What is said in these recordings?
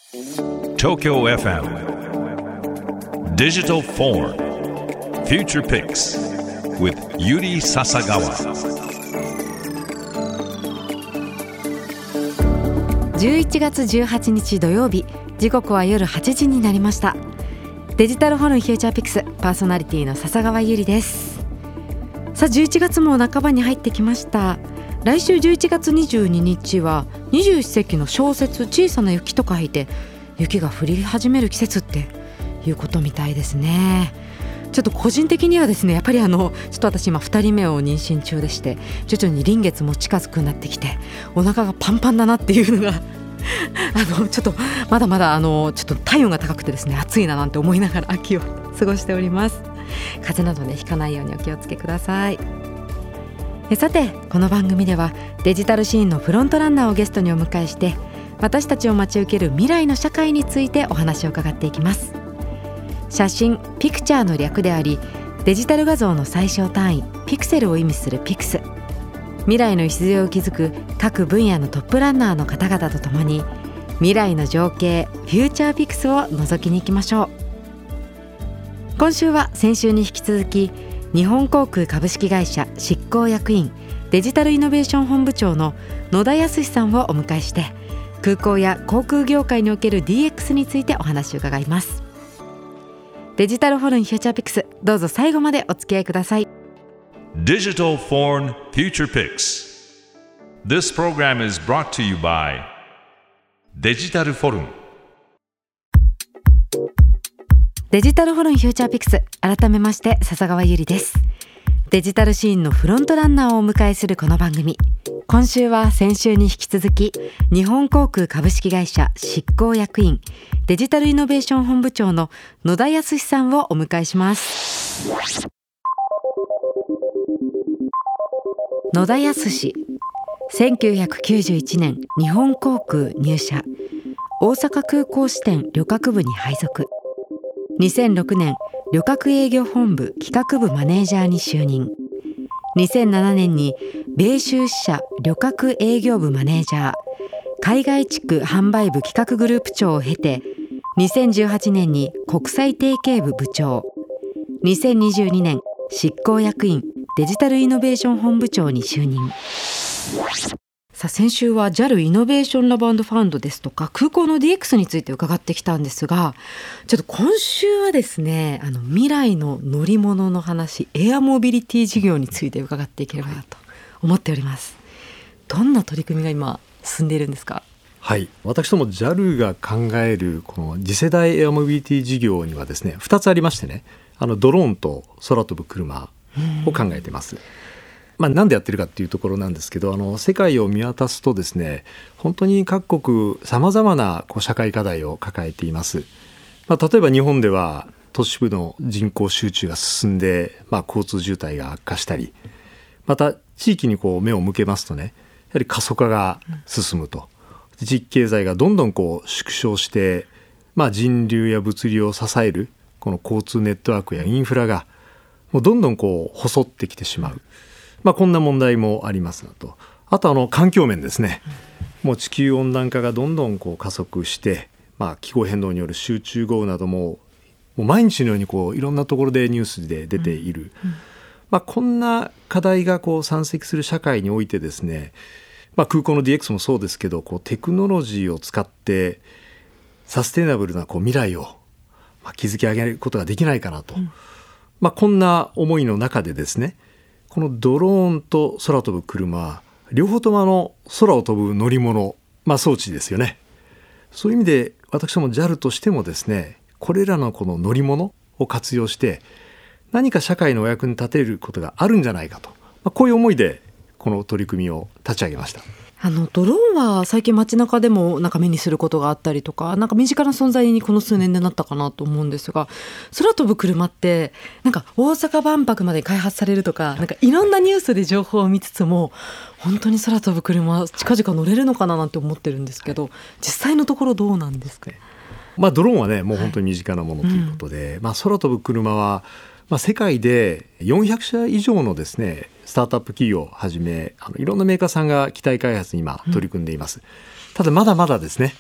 Tokyo FM Digital Forum Future Picks with Yuri Sasagawa。 11月18日土曜日、時刻は夜8時になりました。デジタルフォルムフューチャーピックスパーソナリティの笹川ゆりです。さあ11月も半ばに入ってきました。来週11月22日は21世紀の小説小さな雪と書いて雪が降り始める季節っていうことみたいですね。ちょっと個人的にはですね、やっぱりちょっと私今2人目を妊娠中でして、徐々に臨月も近づくなってきてお腹がパンパンだなっていうのがちょっとまだまだちょっと体温が高くてですね、暑いななんて思いながら秋を過ごしております。風邪などね、ひかないようにお気をつけください。さてこの番組ではデジタルシーンのフロントランナーをゲストにお迎えして、私たちを待ち受ける未来の社会についてお話を伺っていきます。写真ピクチャーの略であり、デジタル画像の最小単位ピクセルを意味するピクス。未来の礎を築く各分野のトップランナーの方々とともに、未来の情景フューチャーピクスを覗きに行きましょう。今週は先週に引き続き、日本航空株式会社執行役員デジタルイノベーション本部長の野田康さんをお迎えして、空港や航空業界における DX についてお話を伺います。デジタルフォルムフューチャーピクス、どうぞ最後までお付き合いください。 Digital Foreign Future Picks. This program is brought to you by Digital Forum。 デジタルフォルムフューチャーピクス、改めまして笹川ゆりです。デジタルシーンのフロントランナーをお迎えするこの番組、今週は先週に引き続き、日本航空株式会社執行役員デジタルイノベーション本部長の野田康さんをお迎えします。野田康、1991年日本航空入社、大阪空港支店旅客部に配属。2006年旅客営業本部企画部マネージャーに就任。2007年に米州支社旅客営業部マネージャー、海外地区販売部企画グループ長を経て、2018年に国際提携部部長、2022年執行役員デジタルイノベーション本部長に就任。さあ先週は JAL イノベーションラブ&ファンドですとか空港の DX について伺ってきたんですが、ちょっと今週はですね、未来の乗り物の話、エアモビリティ事業について伺っていければなと思っております。どんな取り組みが今進んでいるんですか？ はい、私ども JAL が考えるこの次世代エアモビリティ事業にはですね、2つありましてね、ドローンと空飛ぶ車を考えています。なんでやってるかっていうところなんですけど、世界を見渡すとですね、本当に各国さまざまな社会課題を抱えています。例えば日本では都市部の人口集中が進んで、交通渋滞が悪化したり、また地域に目を向けますとね、やはり過疎化が進むと、地域経済がどんどん縮小して、人流や物流を支えるこの交通ネットワークやインフラがもうどんどん細ってきてしまう。こんな問題もありますなと。あと環境面ですね。もう地球温暖化がどんどん加速して、気候変動による集中豪雨などもう毎日のようにいろんなところでニュースで出ている、こんな課題が山積する社会においてですね、空港の DX もそうですけど、テクノロジーを使ってサステナブルな未来を築き上げることができないかなと、こんな思いの中でですね、このドローンと空飛ぶ車、両方とも空を飛ぶ乗り物、装置ですよね。そういう意味で私ども JAL としてもですね、これらのこの乗り物を活用して何か社会のお役に立てることがあるんじゃないかと、こういう思いでこの取り組みを立ち上げました。 ドローンは最近街中でも目にすることがあったりとか、身近な存在にこの数年でなったかなと思うんですが、空飛ぶ車って大阪万博まで開発されるとか、いろんなニュースで情報を見つつも、本当に空飛ぶ車近々乗れるのかななんて思ってるんですけど、実際のところどうなんですか？ ドローンはね、もう本当に身近なものということで、空飛ぶ車は世界で400社以上のですね、スタートアップ企業をはじめいろんなメーカーさんが機体開発に今取り組んでいます。ただまだまだですね、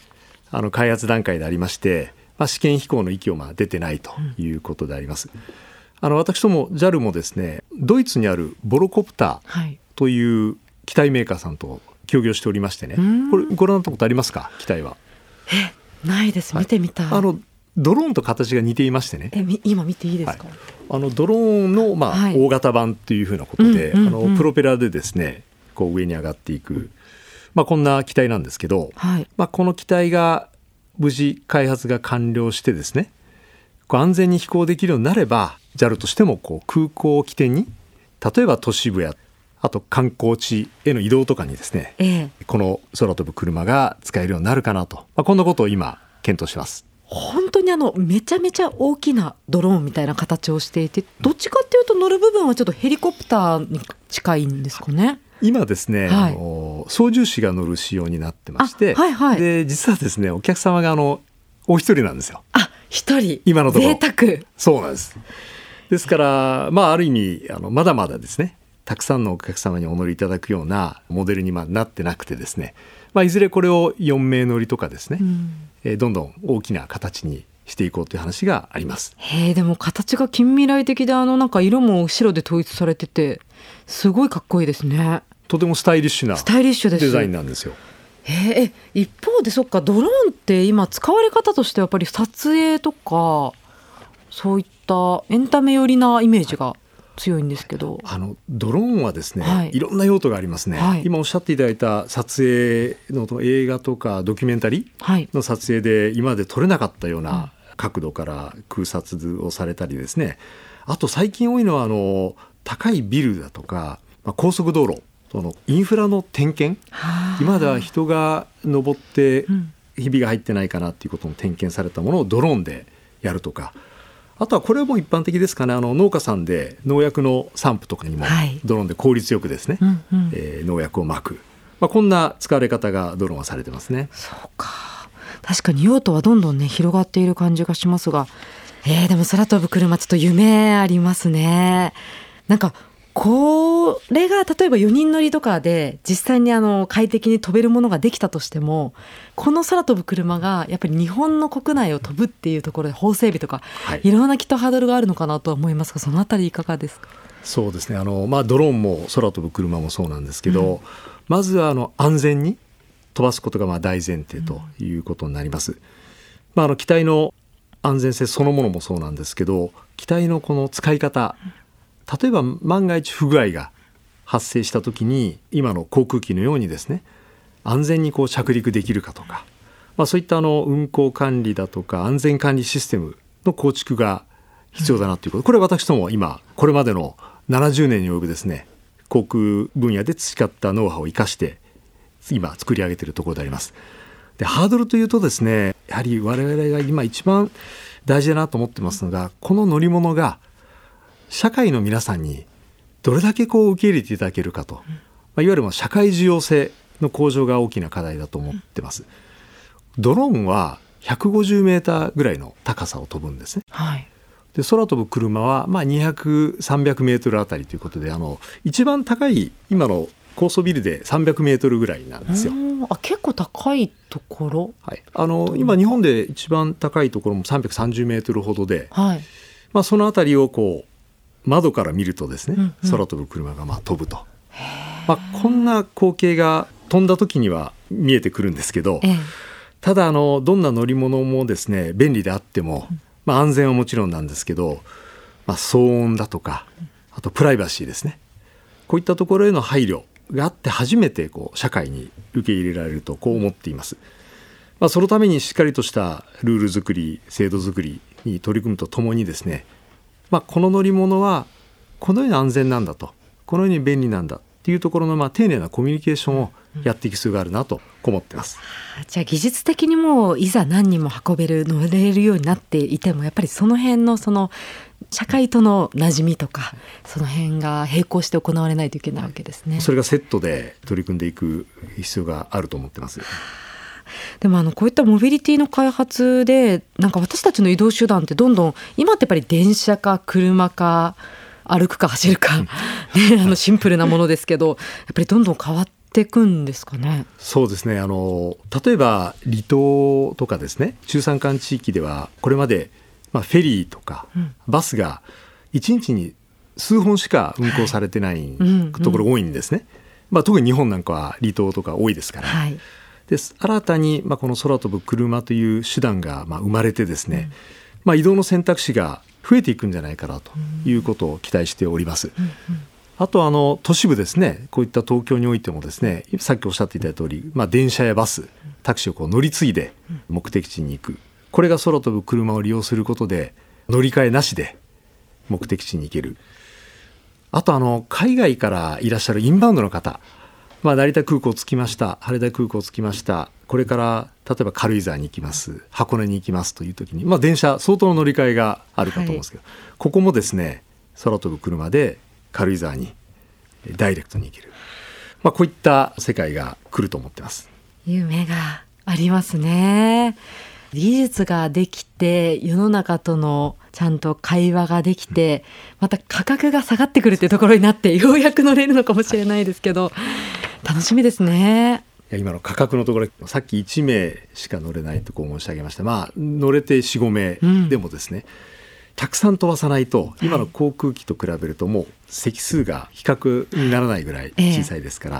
開発段階でありまして、試験飛行の域を出てないということであります。私ども JAL もですね、ドイツにあるボロコプターという機体メーカーさんと協業しておりましてね、これご覧になったことありますか？機体は。 ないです。見てみたい。 ドローンと形が似ていましてね。 今見ていいですか？ ドローンの、大型版というふうなことで、プロペラでですね、こう上に上がっていく、こんな機体なんですけど、この機体が無事開発が完了してですね、安全に飛行できるようになれば JAL としても空港を起点に、例えば都市部やあと観光地への移動とかにですね、この空飛ぶ車が使えるようになるかなと、こんなことを今検討します。 本当にめちゃめちゃ大きなドローンみたいな形をしていて、どっちかっていうと乗る部分はちょっとヘリコプターに近いんですかね。 今ですね、操縦士が乗る仕様になってまして、で実はですね、お客様がお一人なんですよ。 一人、 今のところ。 贅沢。 そうなんです。ですから、ある意味まだまだですね、たくさんのお客様にお乗りいただくようなモデルになってなくてですね、いずれこれを4名乗りとかですね、どんどん大きな形にしていこうという話があります。 でも形が近未来的で、なんか色も白で統一されててすごいかっこいいですね。 とてもスタイリッシュなデザインなんですよ。 一方で、そっか、ドローンって今使われ方としてはやっぱり撮影とかそういったエンタメ寄りなイメージが強いんですけど、 ドローンはですね、いろんな用途がありますね。今おっしゃっていただいた撮影の映画とかドキュメンタリーの撮影で今まで撮れなかったような角度から空撮をされたりですね、あと最近多いのは高いビルだとか、高速道路、そのインフラの点検、今までは人が登ってひびが入ってないかなっていうことの点検されたものをドローンでやるとか、あとはこれも一般的ですかね、農家さんで農薬の散布とかにもドローンで効率よくですね、農薬をまく、こんな使われ方がドローンはされてますね。 そうか、確かに用途はどんどんね広がっている感じがしますが、でも空飛ぶ車ちょっと夢ありますね。なんかこれが例えば4人乗りとかで実際に快適に飛べるものができたとしても、この空飛ぶ車がやっぱり日本の国内を飛ぶっていうところで法整備とか、いろんなきっとハードルがあるのかなとは思いますが、そのあたりいかがですか？ そうですね、ドローンも空飛ぶ車もそうなんですけど、まずは安全に飛ばすことが大前提ということになります。機体の安全性そのものもそうなんですけど、機体のこの使い方、例えば万が一不具合が発生した時に今の航空機のようにですね、安全に着陸できるかとか、そういった運航管理だとか安全管理システムの構築が必要だなということ、これ私ども今これまでの70年に及ぶですね、航空分野で培ったノウハウを生かして今作り上げているところであります。で、ハードルというとですね、やはり我々が今一番大事だなと思ってますのが、この乗り物が社会の皆さんにどれだけ受け入れていただけるかと、いわゆる社会需要性の向上が大きな課題だと思ってます。ドローンは150メーターぐらいの高さを飛ぶんですね。で、空飛ぶ車は200、300メートルあたりということで、一番高い今の高層ビルで300メートルぐらいなんですよ。 結構高いところ、 今日本で一番高いところも330メートルほどで、そのあたりを窓から見るとですね、空飛ぶ車が飛ぶと、こんな光景が飛んだ時には見えてくるんですけど、ただどんな乗り物もですね便利であっても、安全はもちろんなんですけど、騒音だとか、あとプライバシーですね、こういったところへの配慮があって初めて社会に受け入れられると思っています。そのためにしっかりとしたルール作り、制度作りに取り組むとともにですね、この乗り物はこのように安全なんだと、このように便利なんだっていうところの丁寧なコミュニケーションをやっていく必要があるなと思ってます。 じゃあ技術的にもいざ何人も運べる、乗れるようになっていても、やっぱりその辺の社会との馴染みとか、その辺が並行して行われないといけないわけですね。 それがセットで取り組んでいく必要があると思ってます。 でもこういったモビリティの開発で、なんか私たちの移動手段ってどんどん今ってやっぱり電車か車か歩くか走るか、シンプルなものですけど、やっぱりどんどん変わってしていくんですかね。 そうですね、例えば離島とかですね、中山間地域ではこれまで、フェリーとかバスが1日に数本しか運行されてないところ多いんですね。特に日本なんかは離島とか多いですから、で新たに、この空飛ぶ車という手段が生まれてですね、移動の選択肢が増えていくんじゃないかなということを期待しております。あと都市部ですね、こういった東京においてもですね、さっきおっしゃっていた通り、電車やバス、タクシーを乗り継いで目的地に行く、これが空飛ぶ車を利用することで乗り換えなしで目的地に行ける。あと海外からいらっしゃるインバウンドの方、成田空港着きました、羽田空港着きました、これから例えば軽井沢に行きます、箱根に行きますという時に、電車相当の乗り換えがあるかと思うんですけど、ここもですね、空飛ぶ車で軽井沢にダイレクトに行ける、こういった世界が来ると思ってます。 夢がありますね。技術ができて世の中とのちゃんと会話ができて、また価格が下がってくるというところになってようやく乗れるのかもしれないですけど、楽しみですね。 今の価格のところ、さっき1名しか乗れないと申し上げました。乗れて 4,5 名でもですね、たくさん飛ばさないと今の航空機と比べるともう席数が比較にならないぐらい小さいですから、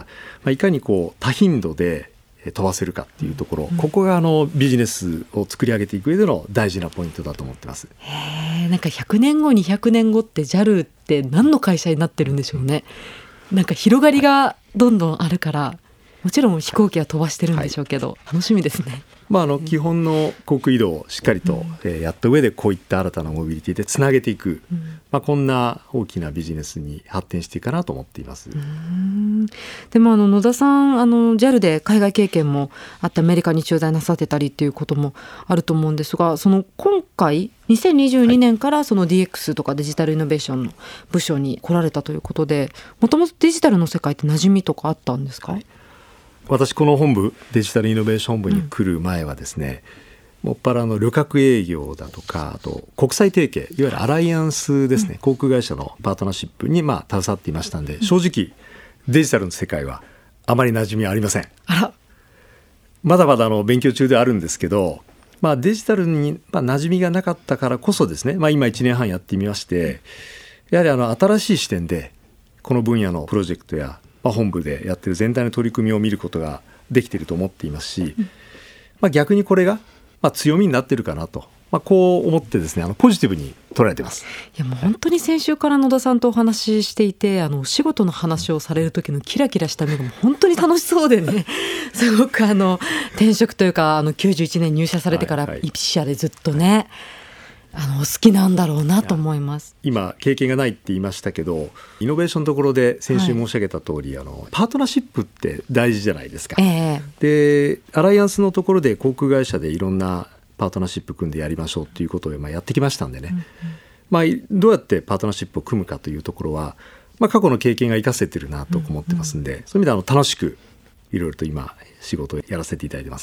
いかに多頻度で飛ばせるかっていうところ、ここがビジネスを作り上げていく上での大事なポイントだと思ってます。 なんか100年後200年後って JAL って何の会社になってるんでしょうね。なんか広がりがどんどんあるから、もちろん飛行機は飛ばしてるんでしょうけど、楽しみですね。 基本の航空移動をしっかりとやった上で、こういった新たなモビリティでつなげていく、こんな大きなビジネスに発展していくかなと思っています。 でも野田さんJAL で海外経験もあってアメリカに駐在なさってたりっていうこともあると思うんですが、今回2022年からその DX とかデジタルイノベーションの部署に来られたということで、もともとデジタルの世界って馴染みとかあったんですか？ 私この本部、デジタルイノベーション部に来る前はですね、もっぱら旅客営業だとか、あと国際提携、いわゆるアライアンスですね、航空会社のパートナーシップに携わっていましたんで、正直デジタルの世界はあまり馴染みはありません。まだまだ勉強中ではあるんですけど、デジタルに馴染みがなかったからこそですね、今1年半やってみまして、やはり新しい視点でこの分野のプロジェクトや本部でやってる全体の取り組みを見ることができていると思っていますし、逆にこれが強みになっているかなと、こう思ってですね、ポジティブに捉えています。 もう本当に先週から野田さんとお話ししていて、お仕事の話をされる時のキラキラした目がもう本当に楽しそうでねすごく転職というか91年入社されてから一社でずっとね、お好きなんだろうなと思います。 今経験がないって言いましたけど、イノベーションのところで先週申し上げた通り、パートナーシップって大事じゃないですか。でアライアンスのところで航空会社でいろんなパートナーシップ組んでやりましょうっていうことをやってきましたんでね、どうやってパートナーシップを組むかというところは、過去の経験が生かせてるなと思ってますんで、そういう意味で楽しくいろいろと今仕事をやらせていただいてます。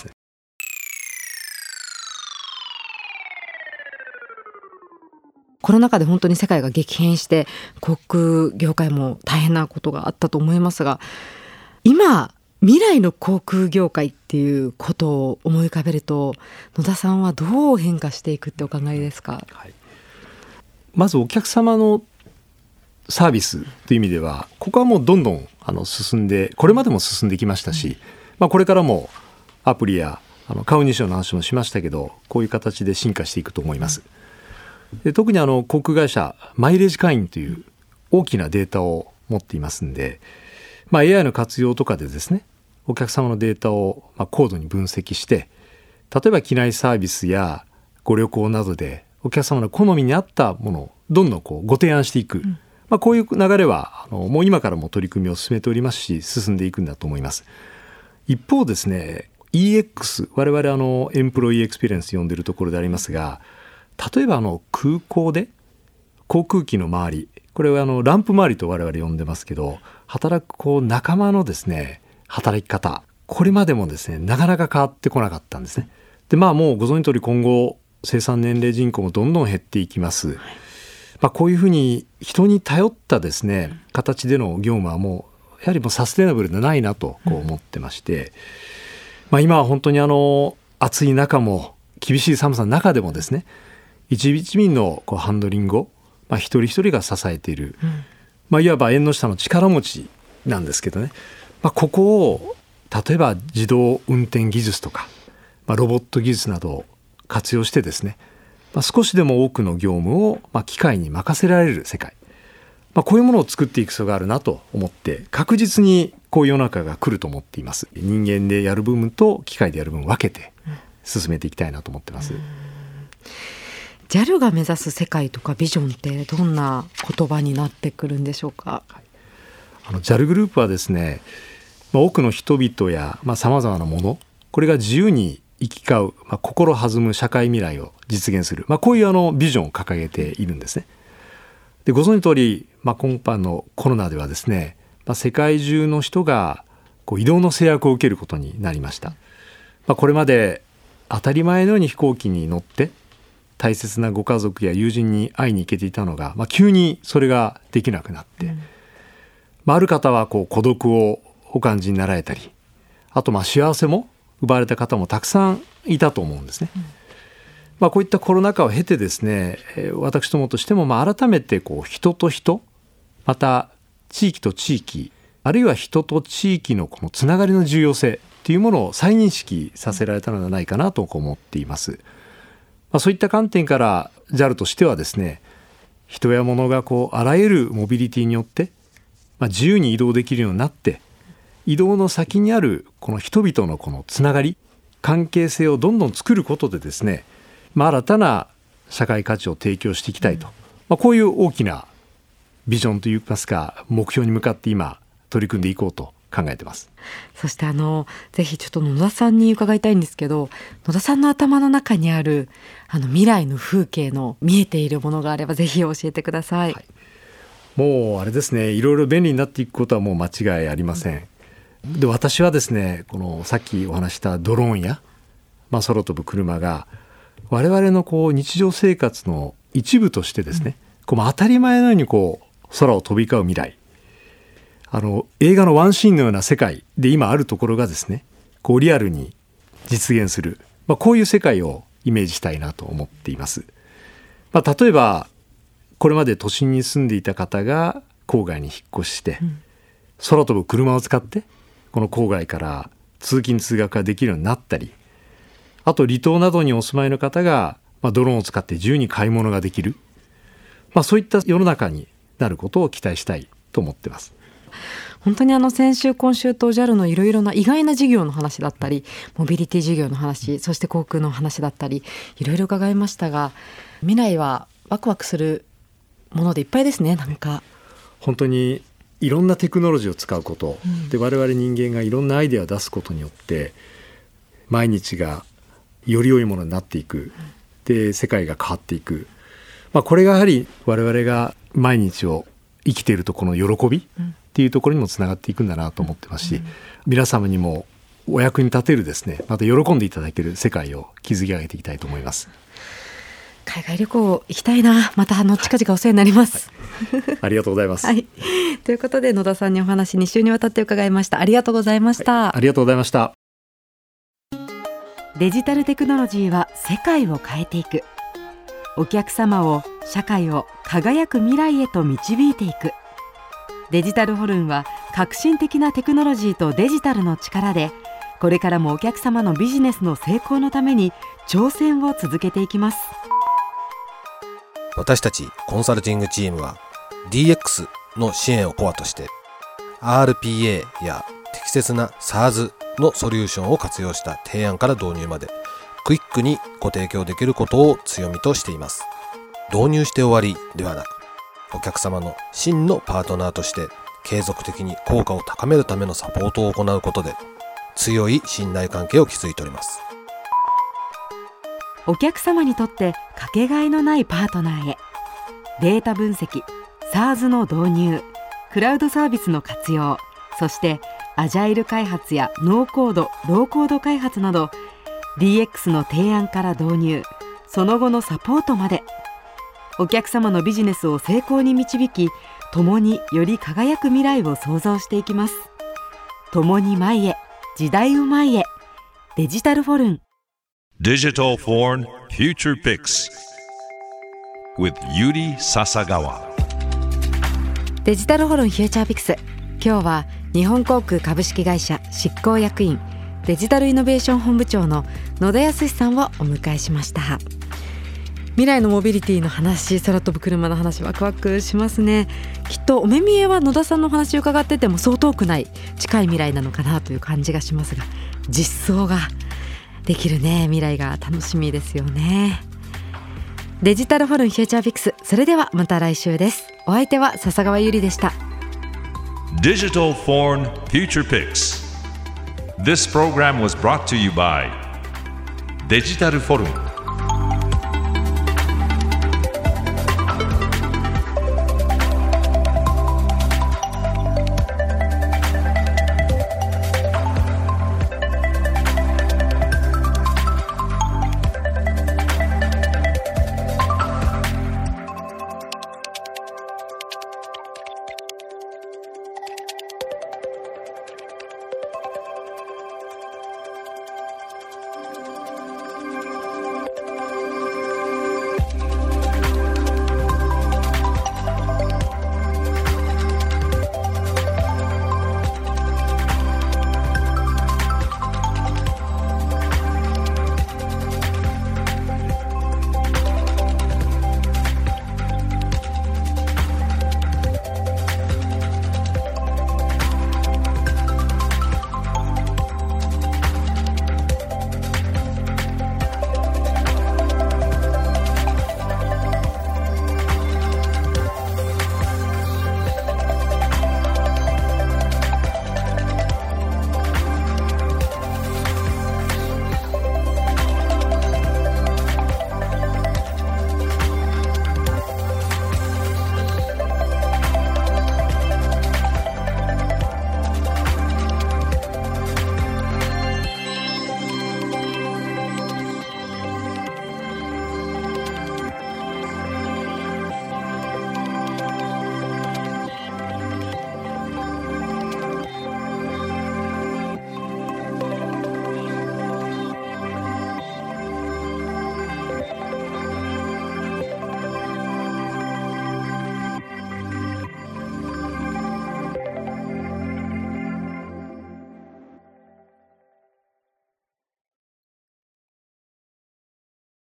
コロナ禍で本当に世界が激変して航空業界も大変なことがあったと思いますが、今未来の航空業界っていうことを思い浮かべると、野田さんはどう変化していくってお考えですか？ まずお客様のサービスという意味では、ここはもうどんどん進んで、これまでも進んできましたし、これからもアプリや買う2種の話もしましたけど、こういう形で進化していくと思います。で特に航空会社マイレージ会員という大きなデータを持っていますんで、AI の活用とかでですね、お客様のデータを高度に分析して、例えば機内サービスやご旅行などでお客様の好みに合ったものをどんどんご提案していく、こういう流れはもう今からも取り組みを進めておりますし、進んでいくんだと思います。一方ですね、 EX、 我々エンプロイエクスペリエンス呼んでるところでありますが、例えば空港で航空機の周り、これはランプ周りと我々呼んでますけど、働く仲間のですね働き方、これまでもですねなかなか変わってこなかったんですね。でもうご存知通り、今後生産年齢人口もどんどん減っていきます。こういうふうに人に頼ったですね形での業務はもうやはりもうサステナブルでないなとこう思ってまして、今は本当に暑い中も厳しい寒さの中でもですね、一一民のこうハンドリングを、一人一人が支えている、いわば縁の下の力持ちなんですけどね、ここを例えば自動運転技術とか、ロボット技術などを活用してですね、少しでも多くの業務を機械に任せられる世界、こういうものを作っていく必要があるなと思って、確実にこういう世の中が来ると思っています。人間でやる部分と機械でやる部分を分けて進めていきたいなと思ってます。 JAL が目指す世界とかビジョンってどんな言葉になってくるんでしょうか。 JAL グループはですね、多くの人々やさまざまなもの、これが自由に行き交う、心弾む社会未来を実現する、こういうビジョンを掲げているんですね。で、ご存知の通り、今般のコロナではですね、世界中の人が移動の制約を受けることになりました。これまで当たり前のように飛行機に乗って大切なご家族や友人に会いに行けていたのが、急にそれができなくなって、ある方は孤独をお感じになられたり、あと幸せも奪われた方もたくさんいたと思うんですね。こういったコロナ禍を経てですね、私どもとしても改めて人と人、また地域と地域、あるいは人と地域のこのつながりの重要性というものを再認識させられたのではないかなと思っています。そういった観点から JAL としてはですね、人や物があらゆるモビリティによって自由に移動できるようになって、移動の先にあるこの人々のこのつながり、関係性をどんどん作ることでですね、新たな社会価値を提供していきたいと、こういう大きなビジョンといいますか、目標に向かって今取り組んでいこうと考えています。 そしてぜひちょっと野田さんに伺いたいんですけど、野田さんの頭の中にある未来の風景の見えているものがあればぜひ教えてください。 もうあれですね、いろいろ便利になっていくことはもう間違いありません。で、私はですね、このさっきお話したドローンや、空飛ぶ車が我々の日常生活の一部としてですね、当たり前のように空を飛び交う未来、映画のワンシーンのような世界で今あるところがですね、リアルに実現する、こういう世界をイメージしたいなと思っています。例えばこれまで都心に住んでいた方が郊外に引っ越して、空飛ぶ車を使ってこの郊外から通勤通学ができるようになったり、あと離島などにお住まいの方がドローンを使って自由に買い物ができる、そういった世の中になることを期待したいと思っています。 本当に先週今週と JAL のいろいろな意外な事業の話だったり、モビリティ事業の話、そして航空の話だったり、いろいろ伺いましたが、未来はワクワクするものでいっぱいですね。なんか本当にいろんなテクノロジーを使うこと、で我々人間がいろんなアイデアを出すことによって毎日がより良いものになっていく、で世界が変わっていく、これがやはり我々が毎日を生きているとこの喜びっていうところにもつながっていくんだなと思ってますし、皆様にもお役に立てるですね、また喜んでいただける世界を築き上げていきたいと思います。 海外旅行行きたいな。また近々お世話になります、 ありがとうございます、 ということで野田さんにお話2週にわたって伺いました。ありがとうございました、 ありがとうございました。 デジタルテクノロジーは世界を変えていく。お客様を社会を輝く未来へと導いていく。デジタルホルンは革新的なテクノロジーとデジタルの力で、これからもお客様のビジネスの成功のために挑戦を続けていきます。 私たちコンサルティングチームは DX の支援をコアとして RPA や適切な SaaS のソリューションを活用した提案から導入までクイックにご提供できることを強みとしています。導入して終わりではなく、お客様の真のパートナーとして継続的に効果を高めるためのサポートを行うことで強い信頼関係を築いております。 お客様にとってかけがえのないパートナーへ。データ分析、SaaS の導入、クラウドサービスの活用、そしてアジャイル開発やノーコード・ローコード開発など DX の提案から導入、その後のサポートまで、お客様のビジネスを成功に導き、 共により輝く未来を創造していきます。共に前へ、時代を前へ。デジタルフォルン Digital Foreign Future Picks with Yuri Sasagawa。 デジタルフォルンフューチャーピクス、今日は日本航空株式会社執行役員デジタルイノベーション本部長の野田康さんをお迎えしました。未来のモビリティの話、空飛ぶ車の話、ワクワクしますね。きっとお目見えは野田さんのお話を伺っててもそう遠くない近い未来なのかなという感じがしますが、実装ができるね未来が楽しみですよね。デジタルフォルンフューチャーピクス、それではまた来週です。お相手は笹川ゆりでした。 Digital Foreign Future Picks。 This program was brought to you by デジタルフォルン。